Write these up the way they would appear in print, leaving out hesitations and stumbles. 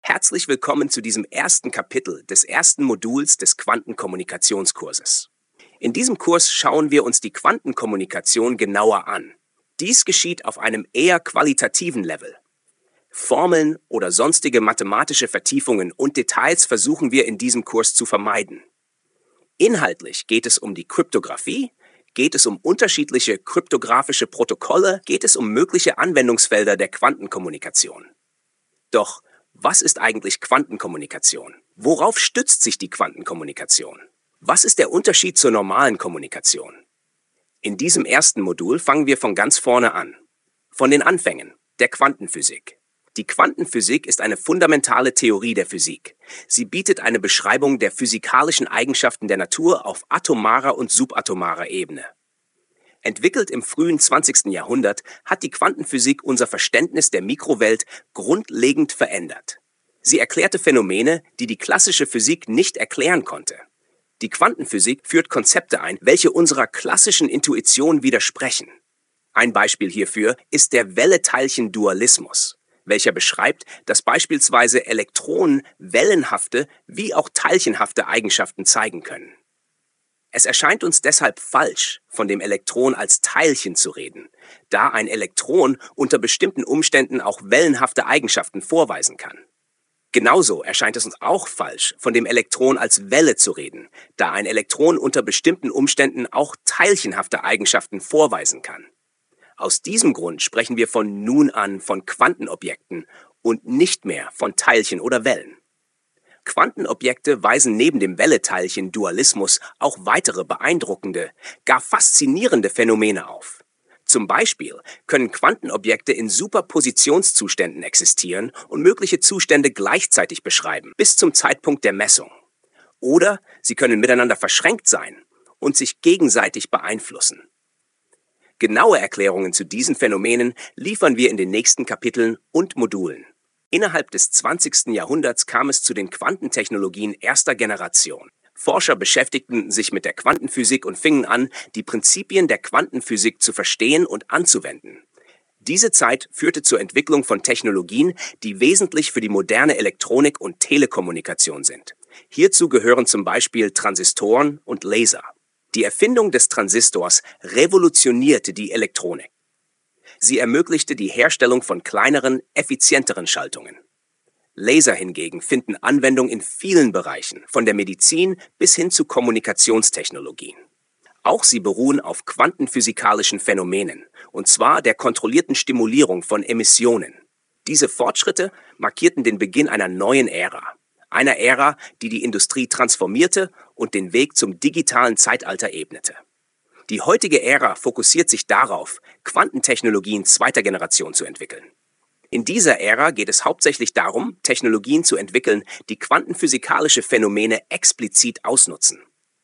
Herzlich willkommen zu diesem ersten Kapitel des ersten Moduls des Quantenkommunikationskurses. In diesem Kurs schauen wir uns die Quantenkommunikation genauer an. Dies geschieht auf einem eher qualitativen Level. Formeln oder sonstige mathematische Vertiefungen und Details versuchen wir in diesem Kurs zu vermeiden. Inhaltlich geht es um die Kryptographie, geht es um unterschiedliche kryptografische Protokolle, geht es um mögliche Anwendungsfelder der Quantenkommunikation. Doch was ist eigentlich Quantenkommunikation? Worauf stützt sich die Quantenkommunikation? Was ist der Unterschied zur normalen Kommunikation? In diesem ersten Modul fangen wir von ganz vorne an. Von den Anfängen, der Quantenphysik. Die Quantenphysik ist eine fundamentale Theorie der Physik. Sie bietet eine Beschreibung der physikalischen Eigenschaften der Natur auf atomarer und subatomarer Ebene. Entwickelt im frühen 20. Jahrhundert hat die Quantenphysik unser Verständnis der Mikrowelt grundlegend verändert. Sie erklärte Phänomene, die die klassische Physik nicht erklären konnte. Die Quantenphysik führt Konzepte ein, welche unserer klassischen Intuition widersprechen. Ein Beispiel hierfür ist der Welle-Teilchen-Dualismus, welcher beschreibt, dass beispielsweise Elektronen wellenhafte wie auch teilchenhafte Eigenschaften zeigen können. Es erscheint uns deshalb falsch, von dem Elektron als Teilchen zu reden, da ein Elektron unter bestimmten Umständen auch wellenhafte Eigenschaften vorweisen kann. Genauso erscheint es uns auch falsch, von dem Elektron als Welle zu reden, da ein Elektron unter bestimmten Umständen auch teilchenhafte Eigenschaften vorweisen kann. Aus diesem Grund sprechen wir von nun an von Quantenobjekten und nicht mehr von Teilchen oder Wellen. Quantenobjekte weisen neben dem Welle-Teilchen-Dualismus auch weitere beeindruckende, gar faszinierende Phänomene auf. Zum Beispiel können Quantenobjekte in Superpositionszuständen existieren und mögliche Zustände gleichzeitig beschreiben, bis zum Zeitpunkt der Messung. Oder sie können miteinander verschränkt sein und sich gegenseitig beeinflussen. Genaue Erklärungen zu diesen Phänomenen liefern wir in den nächsten Kapiteln und Modulen. Innerhalb des 20. Jahrhunderts kam es zu den Quantentechnologien erster Generation. Forscher beschäftigten sich mit der Quantenphysik und fingen an, die Prinzipien der Quantenphysik zu verstehen und anzuwenden. Diese Zeit führte zur Entwicklung von Technologien, die wesentlich für die moderne Elektronik und Telekommunikation sind. Hierzu gehören zum Beispiel Transistoren und Laser. Die Erfindung des Transistors revolutionierte die Elektronik. Sie ermöglichte die Herstellung von kleineren, effizienteren Schaltungen. Laser hingegen finden Anwendung in vielen Bereichen, von der Medizin bis hin zu Kommunikationstechnologien. Auch sie beruhen auf quantenphysikalischen Phänomenen, und zwar der kontrollierten Stimulierung von Emissionen. Diese Fortschritte markierten den Beginn einer neuen Ära. Einer Ära, die die Industrie transformierte und den Weg zum digitalen Zeitalter ebnete. Die heutige Ära fokussiert sich darauf, Quantentechnologien zweiter Generation zu entwickeln. In dieser Ära geht es hauptsächlich darum, Technologien zu entwickeln, die quantenphysikalische Phänomene explizit ausnutzen.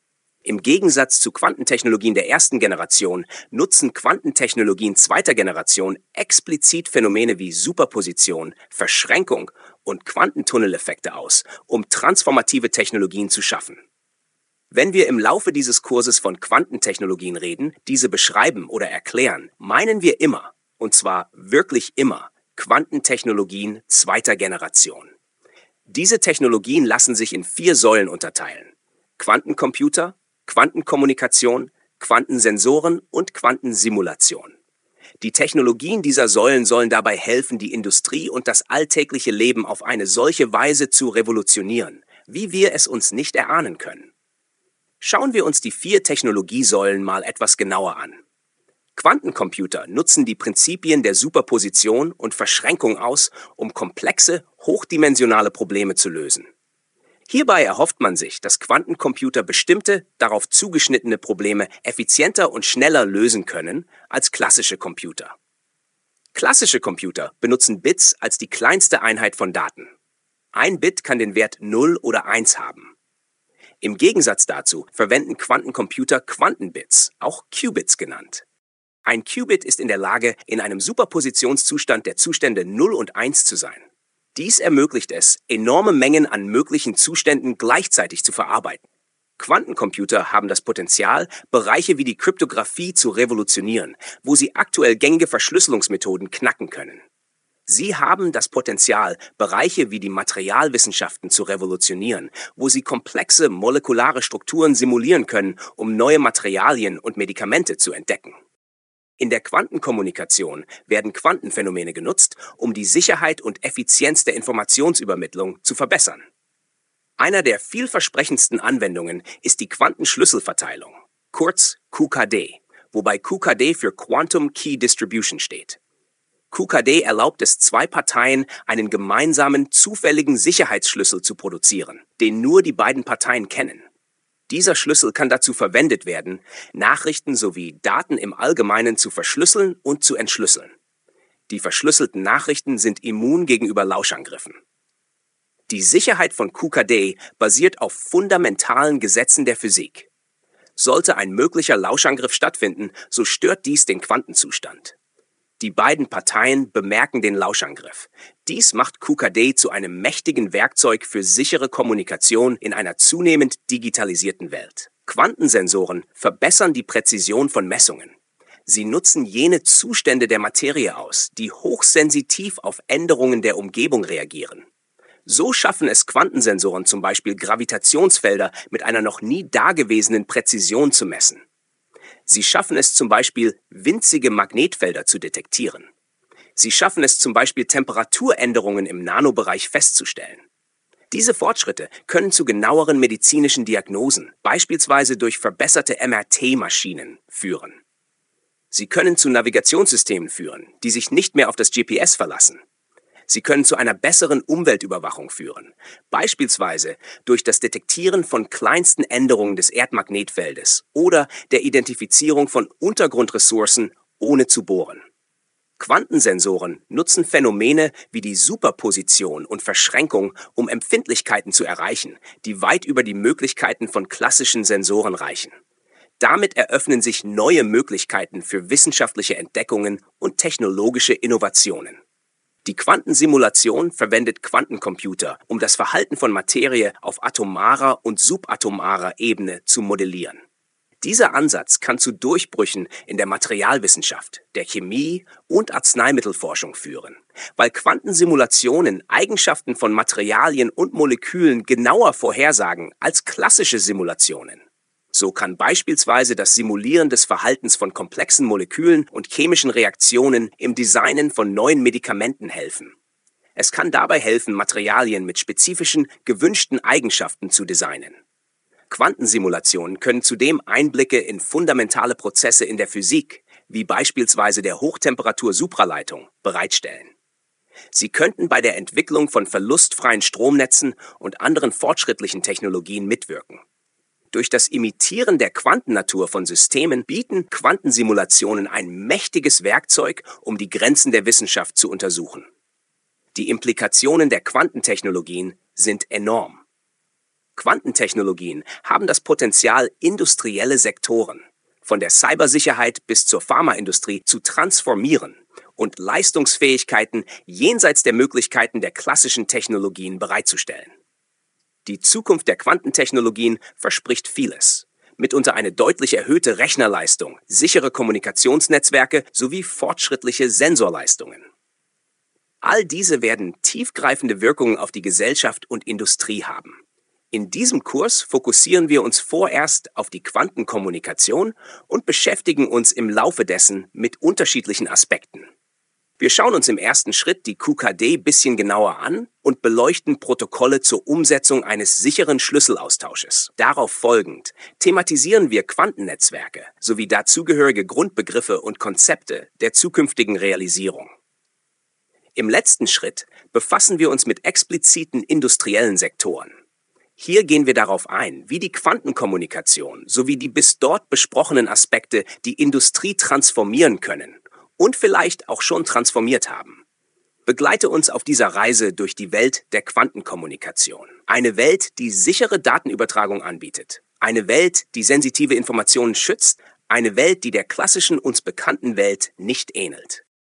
Im Gegensatz zu Quantentechnologien der ersten Generation nutzen Quantentechnologien zweiter Generation explizit Phänomene wie Superposition, Verschränkung und Quantentunneleffekte aus, um transformative Technologien zu schaffen. Wenn wir im Laufe dieses Kurses von Quantentechnologien reden, diese beschreiben oder erklären, meinen wir immer, und zwar wirklich immer, Quantentechnologien zweiter Generation. Diese Technologien lassen sich in 4 Säulen unterteilen: Quantencomputer, Quantenkommunikation, Quantensensoren und Quantensimulation. Die Technologien dieser Säulen sollen dabei helfen, die Industrie und das alltägliche Leben auf eine solche Weise zu revolutionieren, wie wir es uns nicht erahnen können. Schauen wir uns die 4 Technologiesäulen mal etwas genauer an. Quantencomputer nutzen die Prinzipien der Superposition und Verschränkung aus, um komplexe, hochdimensionale Probleme zu lösen. Hierbei erhofft man sich, dass Quantencomputer bestimmte, darauf zugeschnittene Probleme effizienter und schneller lösen können als klassische Computer. Klassische Computer benutzen Bits als die kleinste Einheit von Daten. Ein Bit kann den Wert 0 oder 1 haben. Im Gegensatz dazu verwenden Quantencomputer Quantenbits, auch Qubits genannt. Ein Qubit ist in der Lage, in einem Superpositionszustand der Zustände 0 und 1 zu sein. Dies ermöglicht es, enorme Mengen an möglichen Zuständen gleichzeitig zu verarbeiten. Quantencomputer haben das Potenzial, Bereiche wie die Kryptographie zu revolutionieren, wo sie aktuell gängige Verschlüsselungsmethoden knacken können. Sie haben das Potenzial, Bereiche wie die Materialwissenschaften zu revolutionieren, wo sie komplexe molekulare Strukturen simulieren können, um neue Materialien und Medikamente zu entdecken. In der Quantenkommunikation werden Quantenphänomene genutzt, um die Sicherheit und Effizienz der Informationsübermittlung zu verbessern. Einer der vielversprechendsten Anwendungen ist die Quantenschlüsselverteilung, kurz QKD, wobei QKD für Quantum Key Distribution steht. QKD erlaubt es zwei Parteien, einen gemeinsamen, zufälligen Sicherheitsschlüssel zu produzieren, den nur die beiden Parteien kennen. Dieser Schlüssel kann dazu verwendet werden, Nachrichten sowie Daten im Allgemeinen zu verschlüsseln und zu entschlüsseln. Die verschlüsselten Nachrichten sind immun gegenüber Lauschangriffen. Die Sicherheit von QKD basiert auf fundamentalen Gesetzen der Physik. Sollte ein möglicher Lauschangriff stattfinden, so stört dies den Quantenzustand. Die beiden Parteien bemerken den Lauschangriff. Dies macht QKD zu einem mächtigen Werkzeug für sichere Kommunikation in einer zunehmend digitalisierten Welt. Quantensensoren verbessern die Präzision von Messungen. Sie nutzen jene Zustände der Materie aus, die hochsensitiv auf Änderungen der Umgebung reagieren. So schaffen es Quantensensoren zum Beispiel, Gravitationsfelder mit einer noch nie dagewesenen Präzision zu messen. Sie schaffen es zum Beispiel, winzige Magnetfelder zu detektieren. Sie schaffen es zum Beispiel, Temperaturänderungen im Nanobereich festzustellen. Diese Fortschritte können zu genaueren medizinischen Diagnosen, beispielsweise durch verbesserte MRT-Maschinen, führen. Sie können zu Navigationssystemen führen, die sich nicht mehr auf das GPS verlassen. Sie können zu einer besseren Umweltüberwachung führen, beispielsweise durch das Detektieren von kleinsten Änderungen des Erdmagnetfeldes oder der Identifizierung von Untergrundressourcen, ohne zu bohren. Quantensensoren nutzen Phänomene wie die Superposition und Verschränkung, um Empfindlichkeiten zu erreichen, die weit über die Möglichkeiten von klassischen Sensoren reichen. Damit eröffnen sich neue Möglichkeiten für wissenschaftliche Entdeckungen und technologische Innovationen. Die Quantensimulation verwendet Quantencomputer, um das Verhalten von Materie auf atomarer und subatomarer Ebene zu modellieren. Dieser Ansatz kann zu Durchbrüchen in der Materialwissenschaft, der Chemie und Arzneimittelforschung führen, weil Quantensimulationen Eigenschaften von Materialien und Molekülen genauer vorhersagen als klassische Simulationen. So kann beispielsweise das Simulieren des Verhaltens von komplexen Molekülen und chemischen Reaktionen im Designen von neuen Medikamenten helfen. Es kann dabei helfen, Materialien mit spezifischen, gewünschten Eigenschaften zu designen. Quantensimulationen können zudem Einblicke in fundamentale Prozesse in der Physik, wie beispielsweise der Hochtemperatur-Supraleitung, bereitstellen. Sie könnten bei der Entwicklung von verlustfreien Stromnetzen und anderen fortschrittlichen Technologien mitwirken. Durch das Imitieren der Quantennatur von Systemen bieten Quantensimulationen ein mächtiges Werkzeug, um die Grenzen der Wissenschaft zu untersuchen. Die Implikationen der Quantentechnologien sind enorm. Quantentechnologien haben das Potenzial, industrielle Sektoren, von der Cybersicherheit bis zur Pharmaindustrie, zu transformieren und Leistungsfähigkeiten jenseits der Möglichkeiten der klassischen Technologien bereitzustellen. Die Zukunft der Quantentechnologien verspricht vieles, mitunter eine deutlich erhöhte Rechnerleistung, sichere Kommunikationsnetzwerke sowie fortschrittliche Sensorleistungen. All diese werden tiefgreifende Wirkungen auf die Gesellschaft und Industrie haben. In diesem Kurs fokussieren wir uns vorerst auf die Quantenkommunikation und beschäftigen uns im Laufe dessen mit unterschiedlichen Aspekten. Wir schauen uns im ersten Schritt die QKD bisschen genauer an und beleuchten Protokolle zur Umsetzung eines sicheren Schlüsselaustausches. Darauf folgend thematisieren wir Quantennetzwerke sowie dazugehörige Grundbegriffe und Konzepte der zukünftigen Realisierung. Im letzten Schritt befassen wir uns mit expliziten industriellen Sektoren. Hier gehen wir darauf ein, wie die Quantenkommunikation sowie die bis dort besprochenen Aspekte die Industrie transformieren können und vielleicht auch schon transformiert haben. Begleite uns auf dieser Reise durch die Welt der Quantenkommunikation. Eine Welt, die sichere Datenübertragung anbietet. Eine Welt, die sensitive Informationen schützt. Eine Welt, die der klassischen uns bekannten Welt nicht ähnelt.